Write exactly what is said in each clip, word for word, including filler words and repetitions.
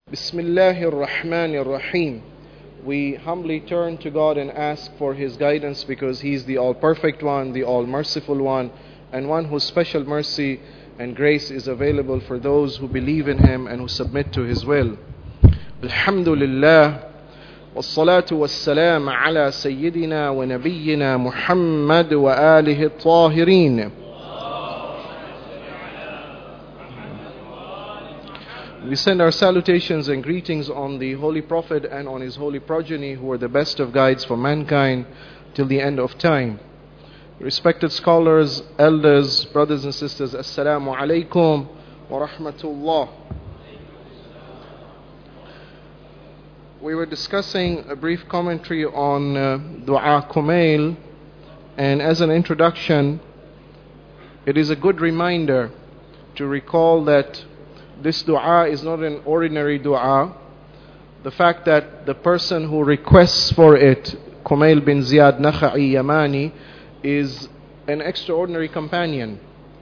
Bismillahir Rahmanir Rahim. We humbly turn to God and ask for His guidance because He is the all-perfect one, the all-merciful one, and one whose special mercy and grace is available for those who believe in Him and who submit to His will. Alhamdulillah. والصلاة والسلام على سيدنا ونبينا محمد وآله الطاهرين. We send our salutations and greetings on the Holy Prophet and on his holy progeny who are the best of guides for mankind till the end of time. Respected scholars, elders, brothers and sisters, Assalamu alaikum wa rahmatullah. We were discussing a brief commentary on uh, Dua Kumail, and as an introduction, it is a good reminder to recall that this dua is not an ordinary dua. The fact that the person who requests for it, Kumail bin Ziyad Nakha'i Yamani, is an extraordinary companion.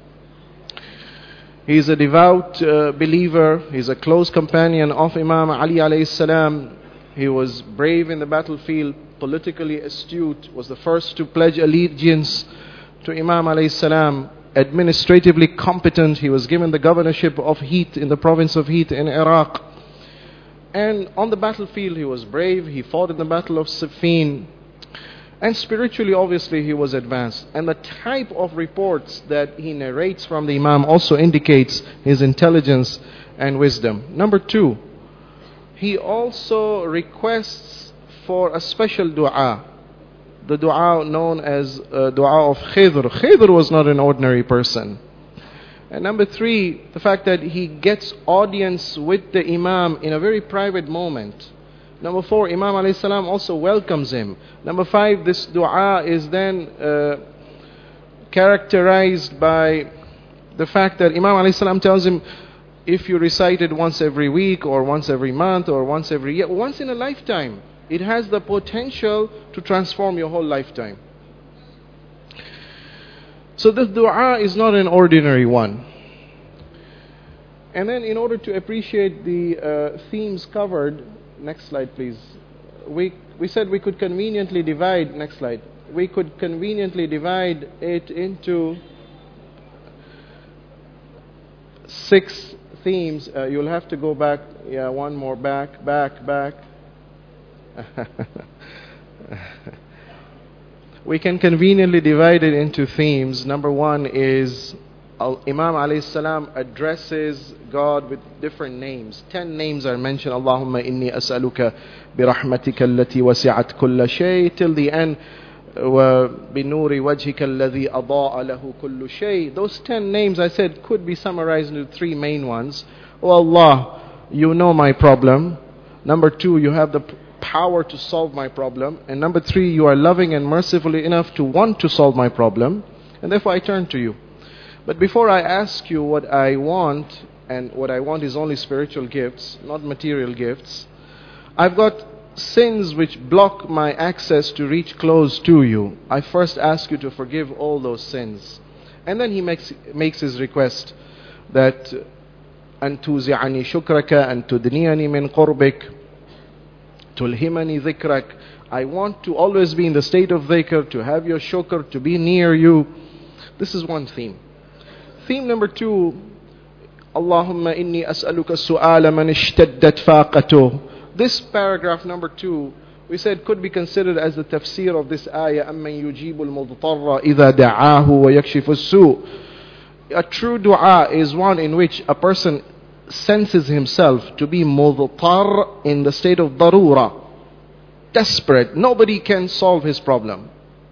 He is a devout uh, believer. He is a close companion of Imam Ali alayhi salam. He was brave in the battlefield, politically astute, was the first to pledge allegiance to Imam alayhi salam. Administratively competent. He was given the governorship of Heat in the province of Heat in Iraq. And on the battlefield he was brave. He fought in the battle of Siffin. And spiritually, obviously, he was advanced. And the type of reports that he narrates from the Imam also indicates his intelligence and wisdom. Number two, he also requests for a special dua. The dua known as uh, dua of Khidr. Khidr was not an ordinary person. And number three, the fact that he gets audience with the Imam in a very private moment. Number four, Imam alayhi salam also welcomes him. Number five, this dua is then uh, characterized by the fact that Imam alayhi salam tells him, if you recite it once every week or once every month or once every year, once in a lifetime, it has the potential to transform your whole lifetime. So this dua is not an ordinary one. And then in order to appreciate the uh, themes covered, next slide please. We, we said we could conveniently divide, next slide. We could conveniently divide it into six themes. Uh, you'll have to go back, yeah, one more back, back, back. We can conveniently divide it into themes. Number one is Al Imam alayhi salam addresses God with different names. Ten names are mentioned. Allahumma inni as'aluka bi rahmatika allati wasi'at kulla shay, till the end. Wa bi nuri wajhika alladhi adaa lahu kullu shay. Those ten names, I said, could be summarized into three main ones. Oh Allah, you know my problem. Number two, you have the power to solve my problem. And number three, you are loving and merciful enough to want to solve my problem. And therefore I turn to you. But before I ask you what I want, and what I want is only spiritual gifts, not material gifts, I've got sins which block my access to reach close to you. I first ask you to forgive all those sins. And then he makes makes his request that أن توزعني شكرك أن تدنيني من قربك tulhimani dhikrak. I want to always be in the state of dhikr, to have your shukr, to be near you. This is one theme. Theme number two, Allahumma inni as'aluka su'ala man ishtaddat faqatuh. This paragraph number two, we said, could be considered as the tafsir of this ayah, amman yujibu al-mudtarra idha da'ahu wa yakshifu as-su'. A true dua is one in which a person senses himself to be mudtar, in the state of darura, desperate. Nobody can solve his problem.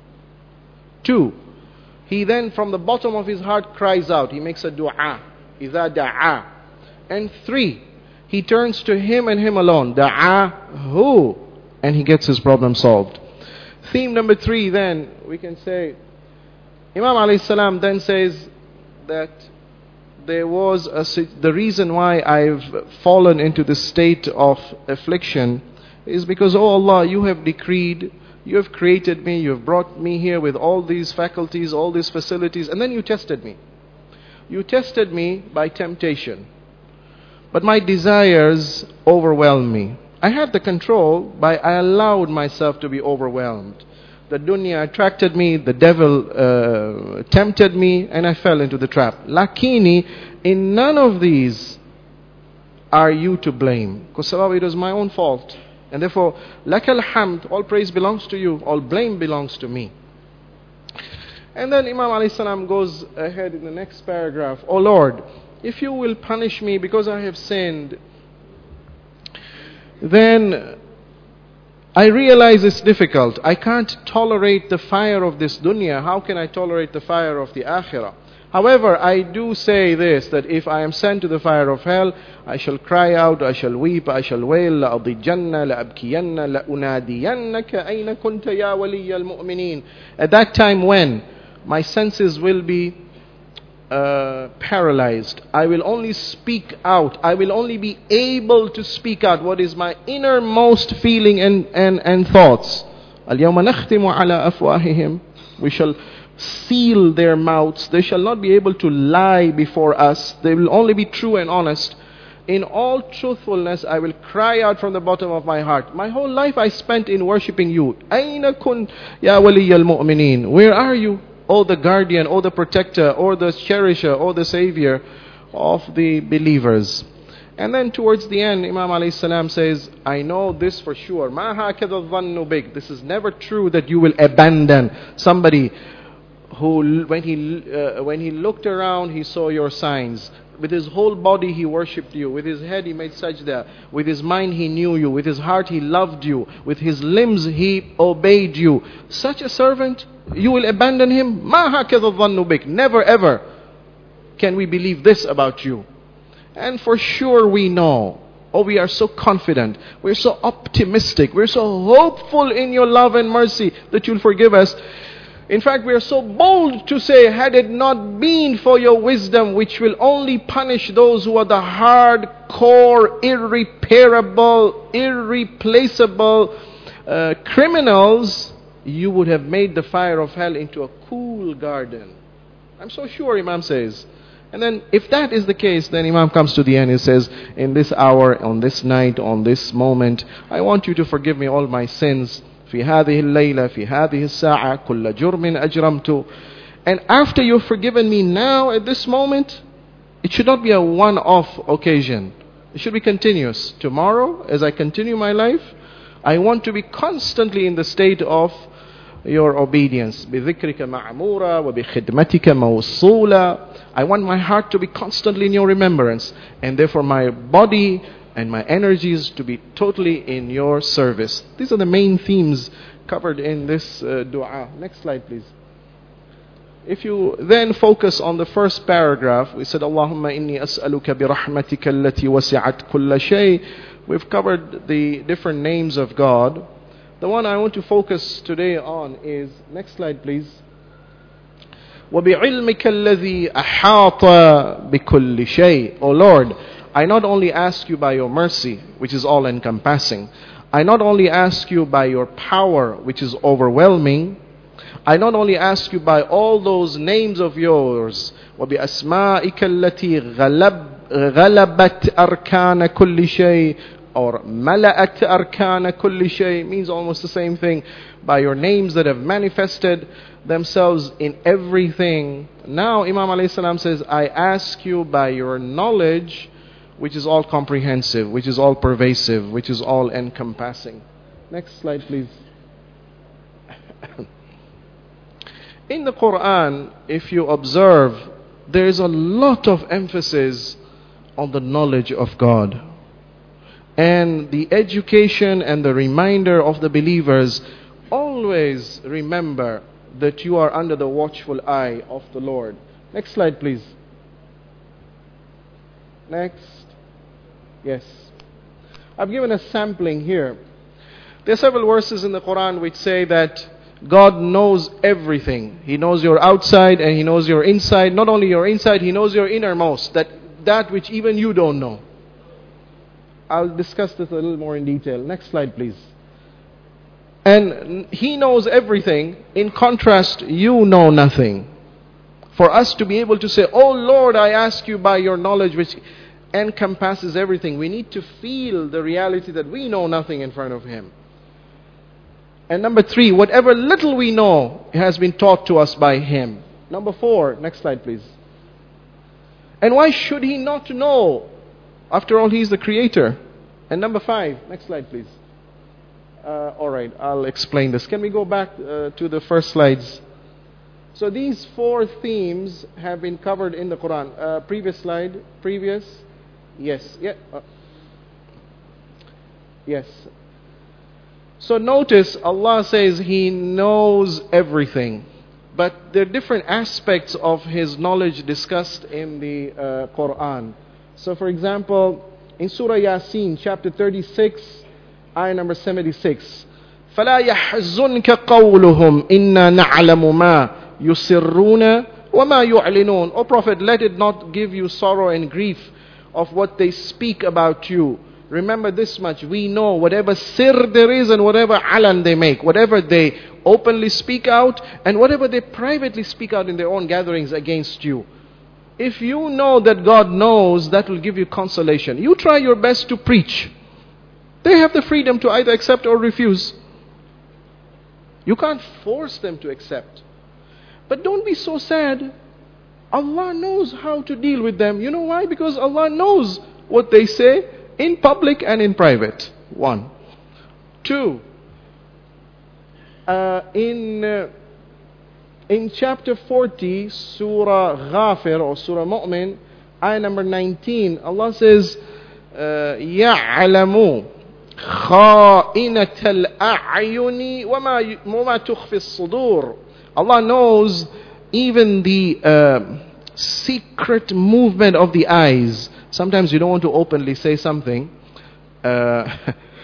Two, he then from the bottom of his heart cries out. He makes a dua, idha da'a. And three, he turns to him and him alone, da'ahu, and he gets his problem solved. Theme number three, then we can say, Imam alayhi salam then says that there was a, the reason why I've fallen into this state of affliction is because, oh Allah, you have decreed, you have created me, you have brought me here with all these faculties, all these facilities, and then you tested me. You tested me by temptation. but my desires overwhelmed me. I had the control, but I allowed myself to be overwhelmed. The dunya attracted me, the devil uh, tempted me, and I fell into the trap. Lakini, in none of these are you to blame. Because it was my own fault. And therefore, lakal hamd, all praise belongs to you, all blame belongs to me. And then Imam alayhi salam goes ahead in the next paragraph. O Lord, if you will punish me because I have sinned, then I realize it's difficult. I can't tolerate the fire of this dunya. How can I tolerate the fire of the akhirah? However, I do say this, that if I am sent to the fire of hell, I shall cry out, I shall weep, I shall wail, لَأَضِجَّنَّ لَأَبْكِيَنَّ لَأُنَادِيَنَّكَ أَيْنَ كُنْتَ يَا وَلِيَّ الْمُؤْمِنِينَ. At that time when my senses will be uh, paralyzed, I will only speak out, I will only be able to speak out what is my innermost feeling and, and, and thoughts. الْيَوْمَ نَخْتِمُ عَلَىٰ أَفْوَاهِهِمْ. We shall seal their mouths. They shall not be able to lie before us. They will only be true and honest. In all truthfulness, I will cry out from the bottom of my heart. My whole life I spent in worshipping you. أَيْنَ كُنْ يَا وَلِيَّ الْمُؤْمِنِينَ. Where are you, O the guardian, O the protector, or the cherisher, or the savior of the believers? And then towards the end, Imam alayhi salam says, I know this for sure. مَا هَكَذَا الظَّنُّ بِكَ. This is never true that you will abandon somebody who, when he uh, when he looked around, he saw your signs. With his whole body he worshipped you. With his head he made sajda. With his mind he knew you. With his heart he loved you. With his limbs he obeyed you. Such a servant, you will abandon him? مَا هَكَذَا الظَّنُّ بِكَ. Never ever can we believe this about you. And for sure we know, oh, we are so confident, we're so optimistic, we're so hopeful in your love and mercy that you'll forgive us. In fact, we are so bold to say, had it not been for your wisdom, which will only punish those who are the hardcore, irreparable, irreplaceable uh, criminals, you would have made the fire of hell into a cool garden. I'm so sure, Imam says. And then if that is the case, then Imam comes to the end and says, in this hour, on this night, on this moment, I want you to forgive me all my sins. في هذه الليلة في هذه الساعة كل جرم أجرمت. And after you've forgiven me now at this moment, it should not be a one-off occasion. It should be continuous. Tomorrow, as I continue my life, I want to be constantly in the state of your obedience. بذكرك معمورة وبخدمتك موصولة. I want my heart to be constantly in your remembrance, and therefore my body and my energies to be totally in your service. These are the main themes covered in this uh, dua. Next slide, please. If you then focus on the first paragraph, we said, Allahumma inni as'aluka bi rahmatika allati wasi'at kulla shay. We've covered the different names of God. The one I want to focus today on is, next slide, please. وَبِعِلْمِكَ الَّذِي أَحَاطَ بِكُلِّ شَيْءٍ. O Lord, I not only ask you by your mercy, which is all encompassing. I not only ask you by your power, which is overwhelming. I not only ask you by all those names of yours. وَبِأَسْمَائِكَ الَّتِي غَلَبَتْ أَرْكَانَ كُلِّ شَيْءٍ. Or مَلَأَتْ أَرْكَانَ كُلِّ شَيْءٍ means almost the same thing. By your names that have manifested themselves in everything. Now Imam alayhi salam says, I ask you by your knowledge, which is all comprehensive, which is all pervasive, which is all encompassing. Next slide, please. In the Quran, if you observe, there is a lot of emphasis on the knowledge of God. And the education and the reminder of the believers, always remember that you are under the watchful eye of the Lord. Next slide, please. Next. Yes. I've given a sampling here. There are several verses in the Quran which say that God knows everything. He knows your outside and He knows your inside. Not only your inside, He knows your innermost. That, that which even you don't know. I'll discuss this a little more in detail. Next slide, please. And He knows everything. In contrast, you know nothing. For us to be able to say, oh Lord, I ask you by your knowledge which encompasses everything. We need to feel the reality that we know nothing in front of Him. And number three, whatever little we know has been taught to us by Him. Number four, next slide please. And why should He not know? After all, He is the Creator. And number five, next slide please. Uh, Alright, I'll explain this. Can we go back uh, to the first slides? So these four themes have been covered in the Quran. Uh, previous slide, previous. Yes, yeah. Uh, yes. So notice Allah says He knows everything. But there are different aspects of His knowledge discussed in the uh, Quran. So for example, in Surah Yasin, chapter thirty-six, ayah number seventy-six. فَلَا يَحْزُنْكَ قَوْلُهُمْ إِنَّا نَعْلَمُ مَا يُسِرُّونَ وَمَا يُعْلِنُونَ. O Prophet, let it not give you sorrow and grief of what they speak about you. Remember this much, we know whatever sir there is and whatever alan they make, whatever they openly speak out and whatever they privately speak out in their own gatherings against you. If you know that God knows, that will give you consolation. You try your best to preach. They have the freedom to either accept or refuse. You can't force them to accept. But don't be so sad. Allah knows how to deal with them. You know why? Because Allah knows what they say in public and in private. One. Two. Uh, in uh, in chapter forty, Surah Ghafir or Surah Mu'min, ayah number nineteen, Allah says, يَعْلَمُ خَائِنَةَ الْأَعْيُنِ وَمَا تُخْفِي الصُّدُورِ. Allah knows even the uh, secret movement of the eyes. Sometimes you don't want to openly say something. Uh,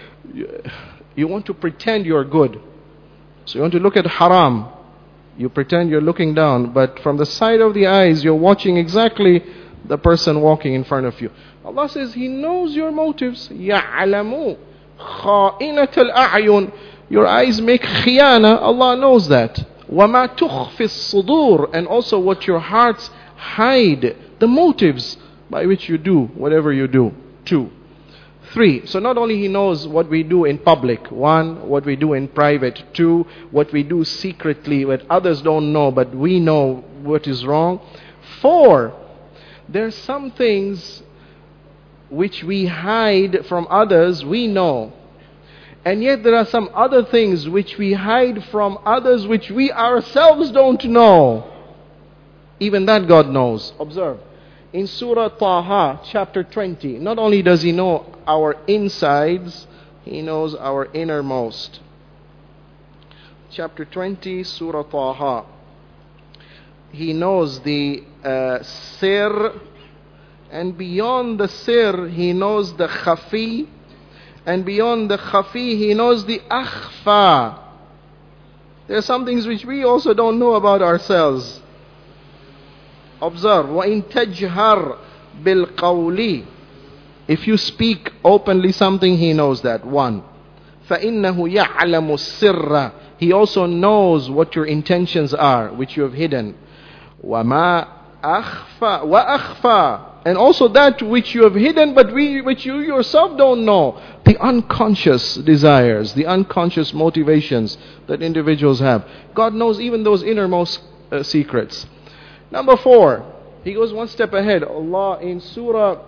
you want to pretend you're good. So you want to look at haram. You pretend you're looking down. But from the side of the eyes, you're watching exactly the person walking in front of you. Allah says He knows your motives. يَعْلَمُ خَائِنَةَ الْأَعْيُنِ. Your eyes make khiyana. Allah knows that. وَمَا تُخْفِي الصُّدُورِ. And also what your hearts hide. The motives by which you do whatever you do. Two. Three. So not only He knows what we do in public. One, what we do in private. Two, what we do secretly, what others don't know, but we know what is wrong. Four, there are some things which we hide from others, we know. And yet there are some other things which we hide from others which we ourselves don't know. Even that God knows. Observe. In Surah Taha, chapter twenty, not only does He know our insides, He knows our innermost. Chapter twenty, Surah Taha. He knows the uh, sir, and beyond the sir, He knows the khafi, and beyond the khafi, He knows the akhfa. There are some things which we also don't know about ourselves. Observe, وَإِن تَجْهَرْ بِالْقَوْلِ. If you speak openly something, He knows that. One. فَإِنَّهُ يَعْلَمُ السِّرَّ. He also knows what your intentions are, which you have hidden. وَمَا أَخْفَى وَأَخْفَى. And also that which you have hidden, but we, which you yourself don't know. The unconscious desires, the unconscious motivations that individuals have. God knows even those innermost uh, secrets. Number four, He goes one step ahead. Allah in Surah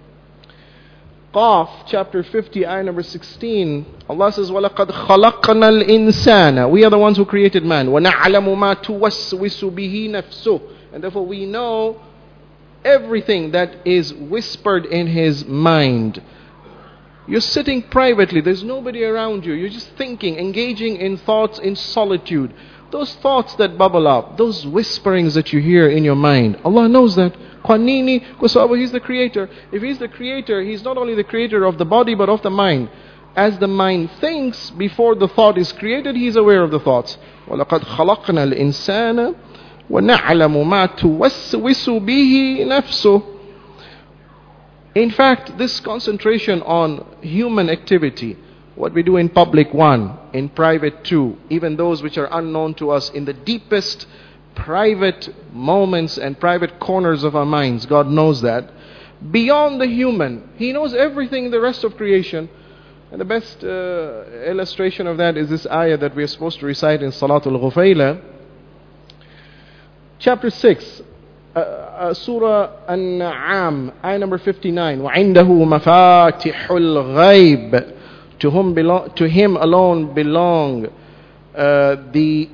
Qaf, chapter fifty, ayah number sixteen, Allah says, وَلَقَدْ خَلَقْنَا الْإِنسَانَ. We are the ones who created man. وَنَعْلَمُ مَا تُوَسْوِسُ بِهِ نَفْسُهُ. And therefore we know everything that is whispered in his mind. You're sitting privately, there's nobody around you. You're just thinking, engaging in thoughts in solitude. Those thoughts that bubble up, those whisperings that you hear in your mind, Allah knows that. Kwanini, kwa sababu He's the creator. If He's the creator, He's not only the creator of the body but of the mind. As the mind thinks before the thought is created, He's aware of the thoughts. وَلَقَدْ خَلَقْنَا الْإِنسَانَ وَنَعْلَمُ مَا تُوَسْوِسُ بِهِ نَفْسُهُ. In fact, this concentration on human activity, what we do in public, one, in private, two, even those which are unknown to us, in the deepest private moments and private corners of our minds, God knows that. beyond the human. He knows everything in the rest of creation. And the best uh, illustration of that is this ayah that we are supposed to recite in Salatul Ghufayla. Chapter six, uh, uh, Surah An-Na'am, ayah number fifty-nine. وَعِنْدَهُ مَفَاتِحُ الْغَيْبِ. To whom belong, to him alone belong uh, the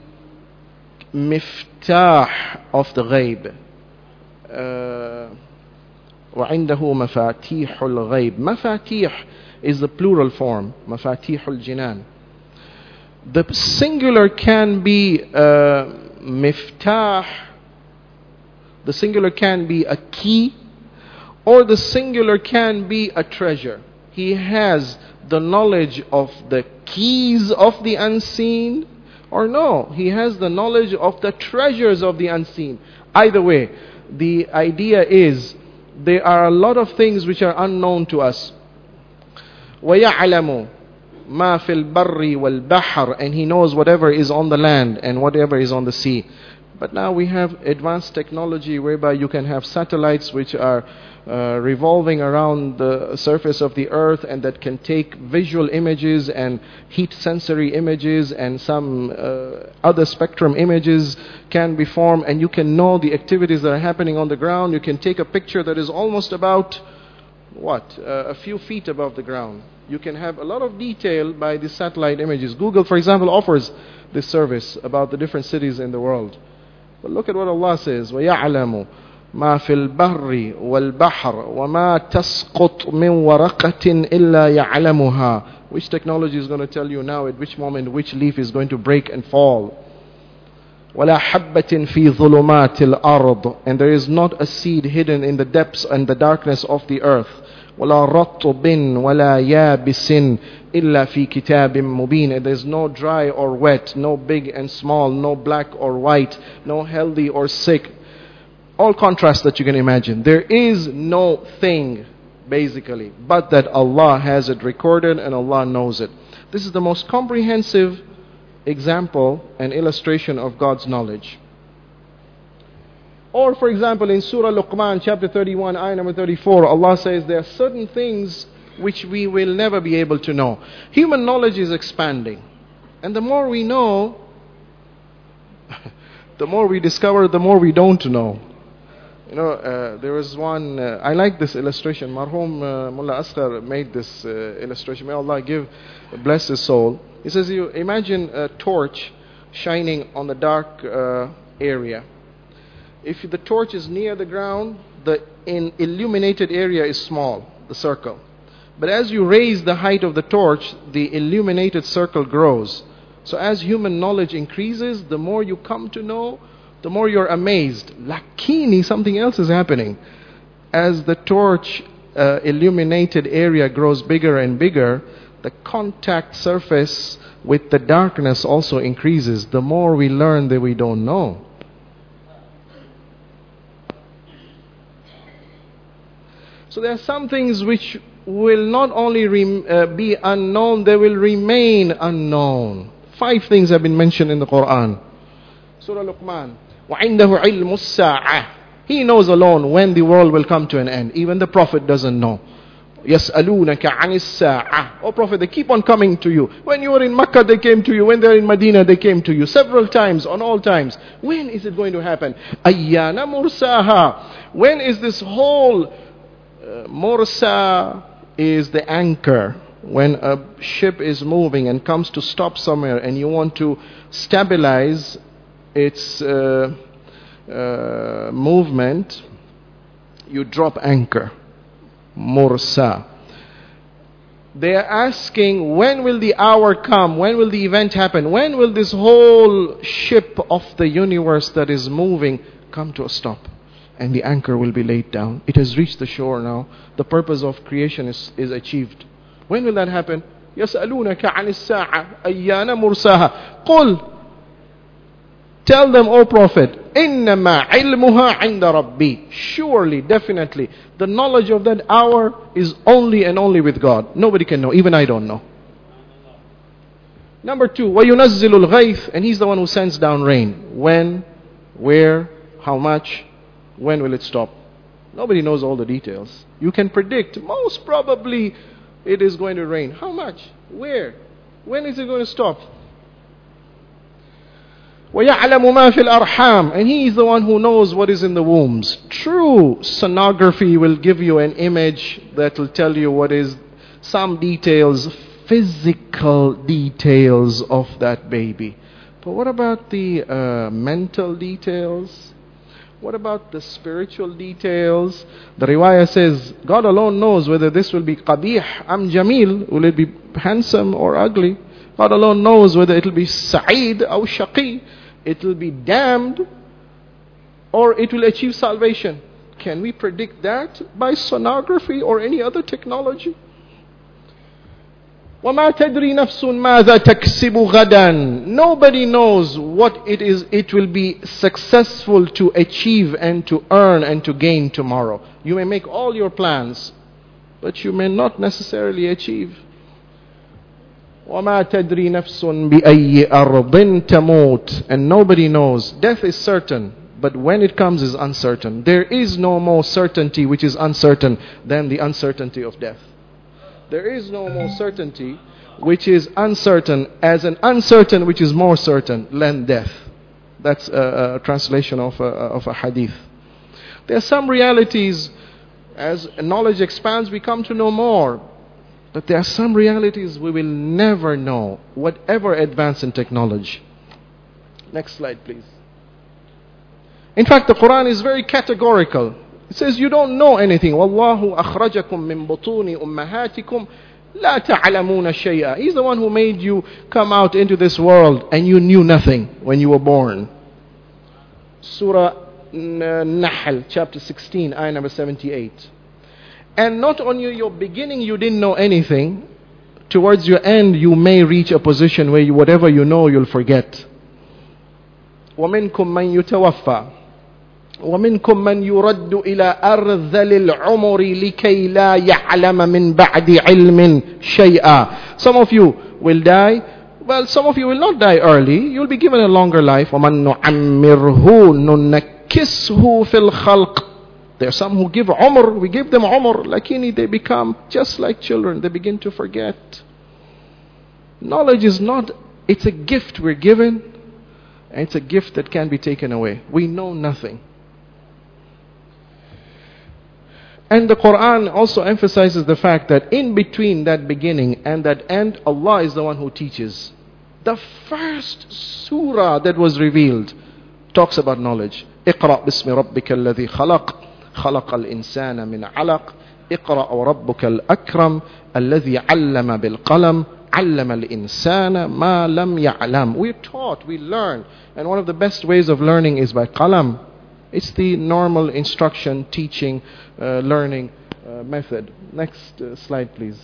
miftah of the ghaib. Uh, وَعِنْدَهُ مَفَاتِيحُ الْغَيْبِ. Mafatih is the plural form. Mafatih al-Jinan. The singular can be uh, miftah. The singular can be a key, or the singular can be a treasure. He has the knowledge of the keys of the unseen, or no, he has the knowledge of the treasures of the unseen. Either way, the idea is there are a lot of things which are unknown to us. وَيَعْلَمُ مَا فِي الْبَرِّ وَالْبَحْرِ. And he knows whatever is on the land and whatever is on the sea. But now we have advanced technology whereby you can have satellites which are uh, revolving around the surface of the earth, and that can take visual images and heat sensory images, and some uh, other spectrum images can be formed, and you can know the activities that are happening on the ground. You can take a picture that is almost about what uh, a few feet above the ground. You can have a lot of detail by the satellite images. Google, for example, offers this service about the different cities in the world. But look at what Allah says. وَيَعْلَمُ مَا فِي الْبَرِّ وَالْبَحْرِ وَمَا تَسْقُطْ مِنْ وَرَقَةٍ إِلَّا يَعْلَمُهَا. Which technology is going to tell you now at which moment which leaf is going to break and fall. وَلَا حَبَّةٍ فِي ظُلُمَاتِ الْأَرْضِ. And there is not a seed hidden in the depths and the darkness of the earth. وَلَا رَطْبٍ وَلَا يَابِسٍ إِلَّا فِي كِتَابٍ مُبِينٍ. And there is no dry or wet, no big and small, no black or white, no healthy or sick. All contrasts that you can imagine. There is no thing, basically, but that Allah has it recorded and Allah knows it. This is the most comprehensive example and illustration of God's knowledge. Or for example in Surah Luqman chapter thirty-one ayah number thirty-four, Allah says there are certain things which we will never be able to know. Human knowledge is expanding, and the more we know, the more we discover, the more we don't know. You know, uh, there was one, uh, I like this illustration. Marhum uh, Mullah Asghar made this uh, illustration. May Allah give, bless his soul. He says, you imagine a torch shining on the dark uh, area. If the torch is near the ground, the in illuminated area is small, the circle. But as you raise the height of the torch, the illuminated circle grows. So as human knowledge increases, the more you come to know, the more you're amazed. Lakini, something else is happening. As the torch uh, illuminated area grows bigger and bigger, the contact surface with the darkness also increases. The more we learn that we don't know. So there are some things which will not only rem, uh, be unknown, they will remain unknown. Five things have been mentioned in the Quran. Surah Luqman. وَعِنْدَهُ عِلْمُ السَّاعَةِ. He knows alone when the world will come to an end. Even the Prophet doesn't know. يَسْأَلُونَكَ عَنِ السَّاعَةِ. Oh Prophet, they keep on coming to you. When you were in Makkah, they came to you. When they're in Medina, they came to you. Several times, on all times. When is it going to happen? أَيَّانَ مُرْسَاهَا. When is this whole uh, Mursa is the anchor. When a ship is moving and comes to stop somewhere and you want to stabilize its uh, uh, movement, you drop anchor. Mursa. They are asking, when will the hour come? When will the event happen? When will this whole ship of the universe that is moving come to a stop? And the anchor will be laid down. It has reached the shore now. The purpose of creation is, is achieved. When will that happen? يَسْأَلُونَكَ عَنِ السَّاعَةِ أَيَّانَ مُرْسَاهَا. قُلْ. Tell them, O Prophet, إِنَّمَا عِلْمُهَا عِنْدَ رَبِّي. Surely, definitely, the knowledge of that hour is only and only with God. Nobody can know. Even I don't know. Number two, وَيُنَزِّلُ الْغَيْثِ. And He's the one who sends down rain. When, where, how much, when will it stop? Nobody knows all the details. You can predict, most probably it is going to rain. How much? Where? When is it going to stop? وَيَعْلَمُ مَا فِي الْأَرْحَامِ, and He is the one who knows what is in the wombs. True, sonography will give you an image that will tell you what is some details, physical details of that baby. But what about the uh, mental details? What about the spiritual details? The riwayah says, God alone knows whether this will be qabih am jamil, will it be handsome or ugly. God alone knows whether it will be sa'id or shaqi, it will be damned or it will achieve salvation. Can we predict that by sonography or any other technology? وَمَا تَدْرِي نَفْسٌ مَاذَا تَكْسِبُ غَدًا. Nobody knows what it is it will be successful to achieve and to earn and to gain tomorrow. You may make all your plans, but you may not necessarily achieve. وَمَا تَدْرِي نَفْسٌ بِأَيِّ أَرْضٍ تَمُوتُ. And nobody knows. Death is certain, but when it comes is uncertain. There is no more certainty which is uncertain than the uncertainty of death. There is no more certainty which is uncertain as an uncertain which is more certain than death. That's a, a translation of a, of a hadith. There are some realities, as knowledge expands, we come to know more. But there are some realities we will never know, whatever advance in technology. Next slide, please. In fact, the Quran is very categorical. It says you don't know anything. وَاللَّهُ أَخْرَجَكُم مِّن بُطُونِ أُمَّهَاتِكُمْ لَا تَعْلَمُونَ شَيْئًا. He's the one who made you come out into this world and you knew nothing when you were born. Surah Nahl, chapter sixteen, ayah number seventy-eight. And not only your beginning you didn't know anything, towards your end you may reach a position where you, whatever you know you'll forget. وَمِنْكُمْ مَنْ يُتَوَفَّى وَمِنْكُمْ مَنْ يُرَدُّ إِلَىٰ أَرْذَلِ الْعُمُرِ لِكَيْ لَا يَعْلَمَ مِنْ بَعْدِ عِلْمٍ شَيْئًا. Some of you will die. Well, some of you will not die early. You'll be given a longer life. وَمَنْ نُعَمِّرْهُ نُنَكِّسْهُ فِي الْخَلْقِ. There are some who give umr, we give them umr, lakini they become just like children. They begin to forget. Knowledge is not, it's a gift we're given, and it's a gift that can be taken away. We know nothing. And the Quran also emphasizes the fact that in between that beginning and that end, Allah is the one who teaches. The first surah that was revealed talks about knowledge. اقرأ باسم ربك الذي خلق خلق الإنسان من علق اقرأ وربك الأكرم الذي علم بالقلم علم الإنسان ما لم يعلم. We're taught, we learn. And one of the best ways of learning is by qalam. It's the normal instruction, teaching, uh, learning uh, method. Next uh, slide, please.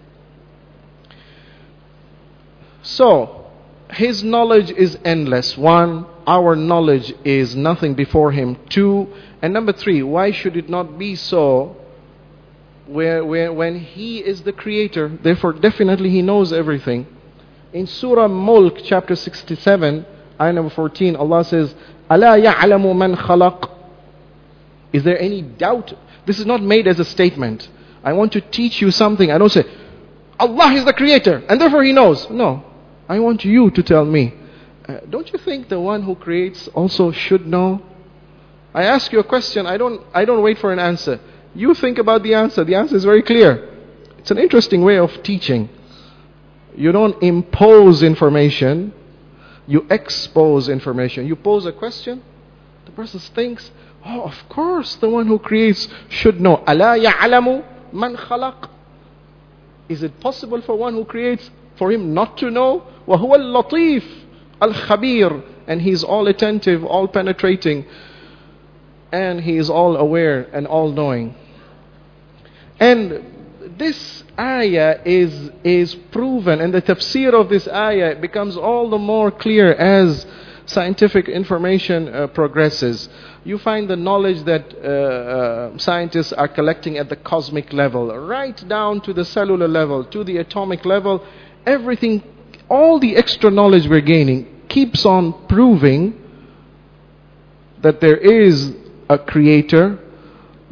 So, His knowledge is endless. One, our knowledge is nothing before Him. Two, and number three, why should it not be so where, where when He is the creator, therefore definitely He knows everything. In Surah Mulk, chapter sixty-seven, ayah number fourteen, Allah says, أَلَا يَعْلَمُ مَنْ خَلَقَ. Is there any doubt? This is not made as a statement. I want to teach you something. I don't say, Allah is the creator, and therefore He knows. No. I want you to tell me. Uh, don't you think the one who creates also should know? I ask you a question. I don't, I don't wait for an answer. You think about the answer. The answer is very clear. It's an interesting way of teaching. You don't impose information. You expose information. You pose a question. The person thinks, oh, of course, the one who creates should know. أَلَا يَعْلَمُ مَنْ خَلَقَ. Is it possible for one who creates, for him not to know? وَهُوَ اللَّطِيفُ الْخَبِيرُ. And He's all attentive, all penetrating. And He is all aware and all knowing. And this ayah is, is proven, and the tafsir of this ayah becomes all the more clear as scientific information uh, progresses. You find the knowledge that uh, uh, scientists are collecting at the cosmic level, right down to the cellular level, to the atomic level. Everything, all the extra knowledge we're gaining keeps on proving that there is a creator,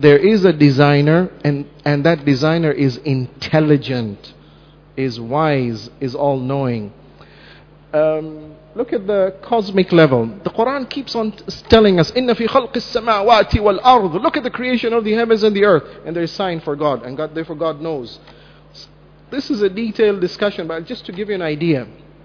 there is a designer, and, and that designer is intelligent, is wise, is all-knowing. Um, look at the cosmic level. The Quran keeps on t- telling us, "Inna fi khalqi as-samawati wal ard." Look at the creation of the heavens and the earth, and there is sign for God, and God, therefore God knows. This is a detailed discussion, but just to give you an idea,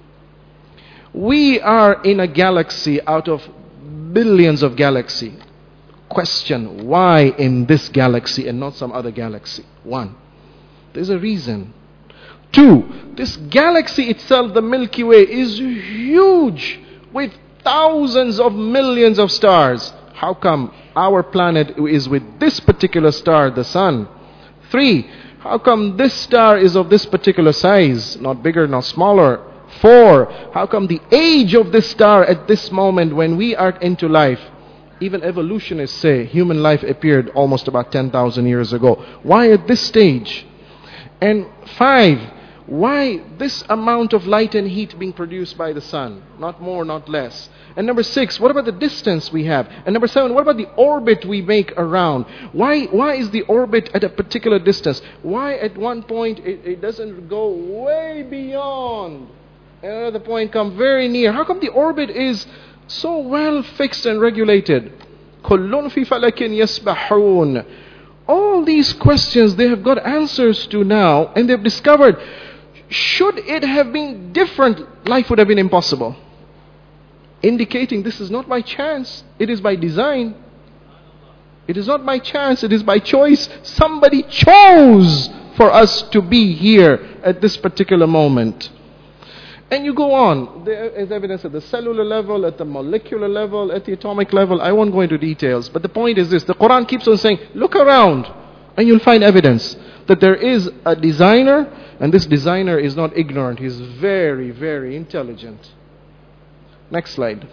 we are in a galaxy out of billions of galaxies. Question: why in this galaxy and not some other galaxy? One, there's a reason. Two, this galaxy itself, the Milky Way, is huge with thousands of millions of stars. How come our planet is with this particular star, the sun? Three, how come this star is of this particular size, not bigger, not smaller? Four, how come the age of this star at this moment when we are into life, even evolutionists say human life appeared almost about ten thousand years ago. Why at this stage? And five, why this amount of light and heat being produced by the sun? Not more, not less. And number six, what about the distance we have? And number seven, what about the orbit we make around? Why why is the orbit at a particular distance? Why at one point it, it doesn't go way beyond? At another point come very near. How come the orbit is so well fixed and regulated? كُلٌّ فِي فَلَكٍ يَسْبَحُونَ. All these questions they have got answers to now, and they've discovered, should it have been different, life would have been impossible. Indicating this is not by chance, it is by design. It is not by chance, it is by choice. Somebody chose for us to be here at this particular moment. And you go on. There is evidence at the cellular level, at the molecular level, at the atomic level. I won't go into details. But the point is this. The Quran keeps on saying, look around and you'll find evidence that there is a designer, and this designer is not ignorant. He's very, very intelligent. Next slide.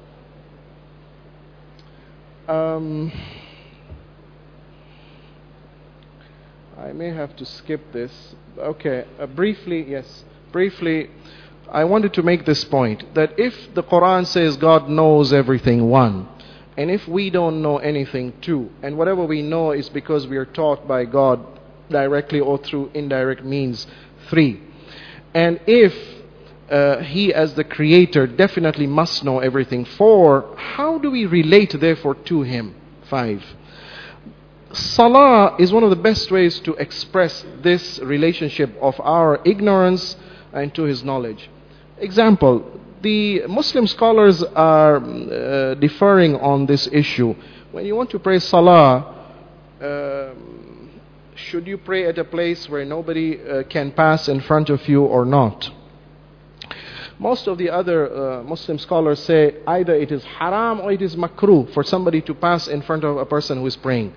Um, I may have to skip this. Okay, uh, briefly, yes. Briefly, I wanted to make this point, that if the Quran says God knows everything, one, and if we don't know anything, two, and whatever we know is because we are taught by God directly or through indirect means, three, and if uh, He as the Creator definitely must know everything, four, how do we relate therefore to Him? Five. Salah is one of the best ways to express this relationship of our ignorance and to His knowledge. Example, the Muslim scholars are uh, differing on this issue. When you want to pray Salah, uh, should you pray at a place where nobody uh, can pass in front of you or not? Most of the other uh, Muslim scholars say either it is haram or it is makruh for somebody to pass in front of a person who is praying.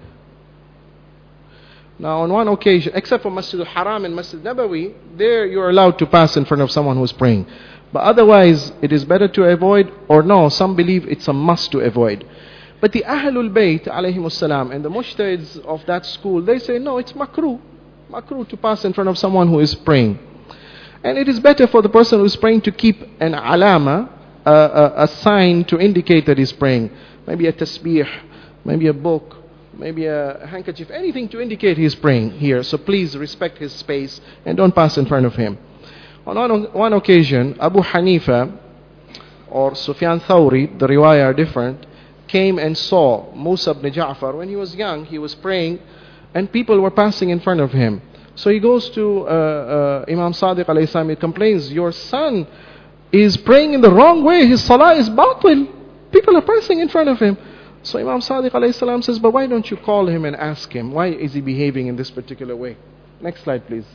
Now, on one occasion, except for Masjid al-Haram and Masjid Nabawi, there you are allowed to pass in front of someone who is praying. But otherwise, it is better to avoid, or no, some believe it's a must to avoid. But the Ahlul Bayt, alayhimus salam, and the Mujtahids of that school, they say, no, it's makruh. Makruh to pass in front of someone who is praying. And it is better for the person who is praying to keep an alama, a, a, a sign to indicate that he's praying. Maybe a tasbih, maybe a book, maybe a handkerchief, anything to indicate he's praying here. So please respect his space and don't pass in front of him. On one, one occasion, Abu Hanifa or Sufyan Thawri, the riwayah are different, came and saw Musa ibn Ja'far. When he was young, he was praying and people were passing in front of him. So he goes to uh, uh, Imam Sadiq alayhi salam, he complains, your son is praying in the wrong way, his salah is batil. People are passing in front of him. So Imam Sadiq alayhi salam says, but why don't you call him and ask him, why is he behaving in this particular way? Next slide, please.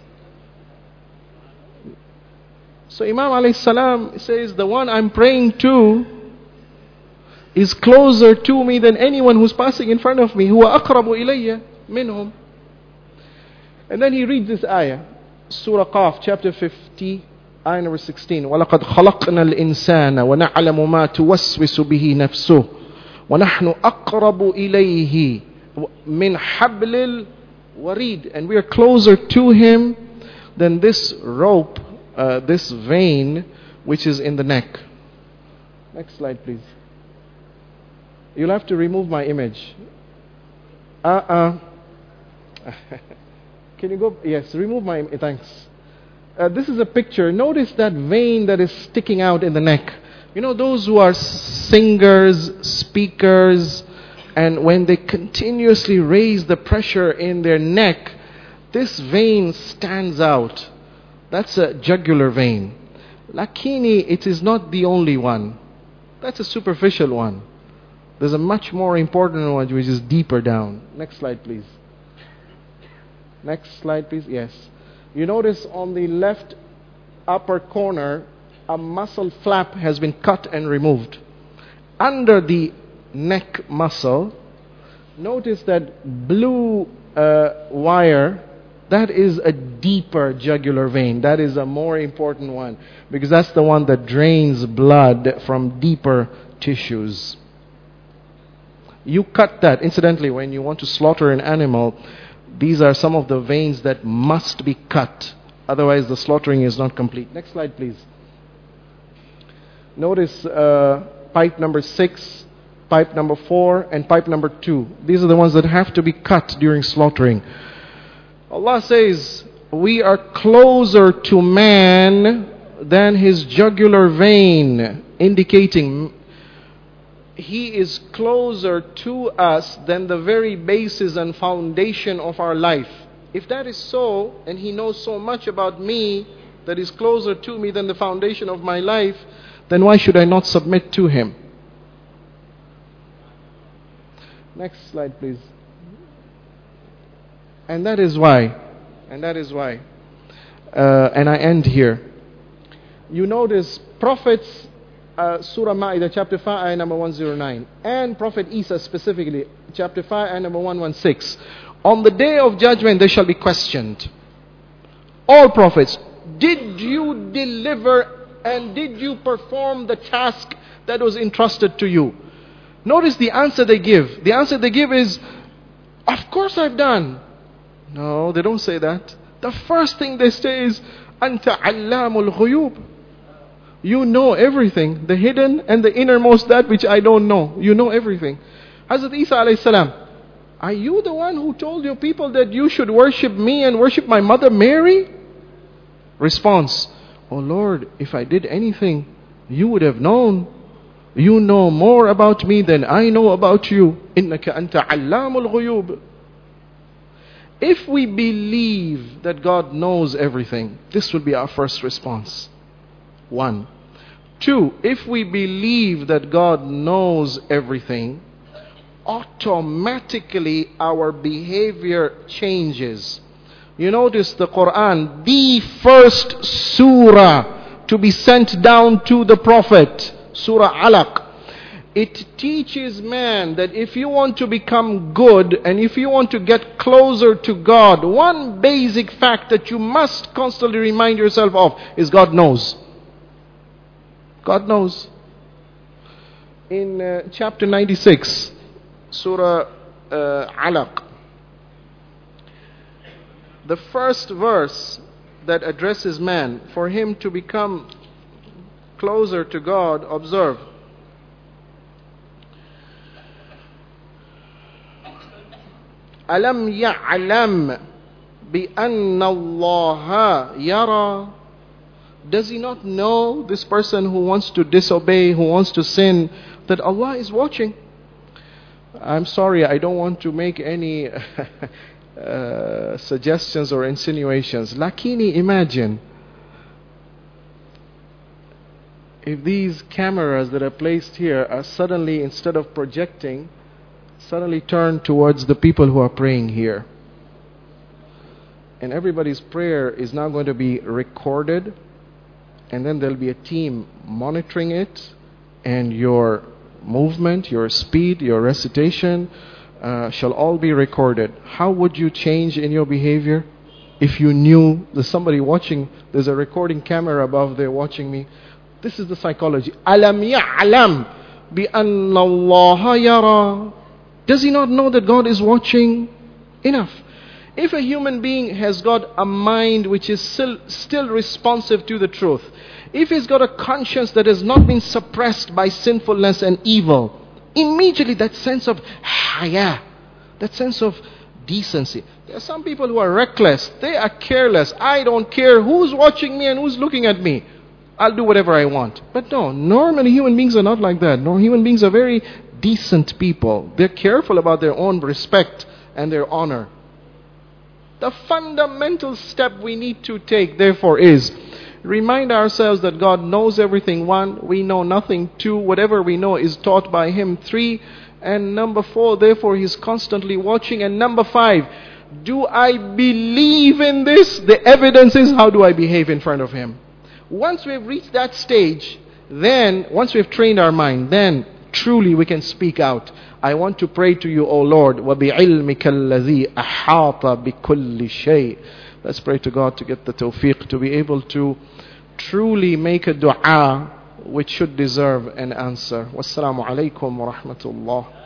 So Imam alayhi salam says, the one I'm praying to is closer to me than anyone who's passing in front of me. Huwa aqrabu ilayya minhum. And then he reads this ayah, Surah Qaf, chapter fifty, ayah number sixteen. وَلَقَدْ خَلَقْنَا الْإِنسَانَ وَنَعْلَمُ مَا تُوَسْوِسُ بِهِ نَفْسُهُ وَنَحْنُ أَقْرَبُ إِلَيْهِ مِنْ حَبْلِ الْوَرِيدِ. And we are closer to him than this rope, uh, this vein which is in the neck. Next slide, please. You'll have to remove my image. Uh-uh. Can you go? Yes, remove my... Thanks. Uh, this is a picture. Notice that vein that is sticking out in the neck. You know, those who are singers, speakers, and when they continuously raise the pressure in their neck, this vein stands out. That's a jugular vein. Lakini, it is not the only one. That's a superficial one. There's a much more important one which is deeper down. Next slide, please. Next slide, please. Yes. You notice on the left upper corner, a muscle flap has been cut and removed. Under the neck muscle, notice that blue uh, wire, that is a deeper jugular vein. That is a more important one because that's the one that drains blood from deeper tissues. You cut that. Incidentally, when you want to slaughter an animal, these are some of the veins that must be cut. Otherwise, the slaughtering is not complete. Next slide, please. Notice uh, pipe number six, pipe number four, and pipe number two. These are the ones that have to be cut during slaughtering. Allah says, we are closer to man than his jugular vein, indicating he is closer to us than the very basis and foundation of our life. If that is so, and he knows so much about me that is closer to me than the foundation of my life, then why should I not submit to him? Next slide, please. And that is why, and that is why, uh, and I end here. You notice prophets, uh, Surah Ma'idah, chapter five, ayah number one oh nine, and Prophet Isa specifically, chapter five, ayah number one sixteen. On the day of judgment, they shall be questioned. All prophets, did you deliver and did you perform the task that was entrusted to you? Notice the answer they give. The answer they give is, of course I've done. No, they don't say that. The first thing they say is, Anta allamul ghuyub. You know everything, the hidden and the innermost, that which I don't know. You know everything. Hazrat Isa alayhi salam, are you the one who told your people that you should worship me and worship my mother Mary? Response, oh Lord, if I did anything, you would have known. You know more about me than I know about you. Innaka anta allamul ghuyub. If we believe that God knows everything, this will be our first response. One. Two, if we believe that God knows everything, automatically our behavior changes. You notice the Quran, the first surah to be sent down to the Prophet, Surah Alaq. It teaches man that if you want to become good and if you want to get closer to God, one basic fact that you must constantly remind yourself of is God knows. God knows. In uh, chapter ninety-six, Surah uh, Alaq, the first verse that addresses man, for him to become closer to God, observe. Alam ya'lam bi anna Allah yara. Does he not know, this person who wants to disobey, who wants to sin, that Allah is watching? I'm sorry, I don't want to make any uh, suggestions or insinuations. Lakini, imagine if these cameras that are placed here are suddenly, instead of projecting, suddenly turned towards the people who are praying here. And everybody's prayer is now going to be recorded, and then there'll be a team monitoring it, and your movement, your speed, your recitation uh, shall all be recorded. How would you change in your behavior if you knew there's somebody watching, there's a recording camera above there watching me? This is the psychology. Alam ya'lam bi anna Allah yara. Does he not know that God is watching? Enough. If a human being has got a mind which is still, still responsive to the truth, if he's got a conscience that has not been suppressed by sinfulness and evil, immediately that sense of haya, That sense of decency. There are some people who are reckless. They are careless. I don't care who's watching me and who's looking at me. I'll do whatever I want. But no, normally human beings are not like that. No, human beings are very decent people. They're careful about their own respect and their honor. The fundamental step we need to take, therefore, is remind ourselves that God knows everything. One, we know nothing. Two, whatever we know is taught by Him. Three, and number four, therefore, He's constantly watching. And number five, do I believe in this? The evidence is, how do I behave in front of Him? Once we've reached that stage, then, once we've trained our mind, then truly we can speak out. I want to pray to you, O Lord, وَبِعِلْمِكَ الَّذِي أَحَاطَ بِكُلِّ شَيْءٍ. Let's pray to God to get the tawfiq, to be able to truly make a dua which should deserve an answer. Wassalamu alaikum wa rahmatullah.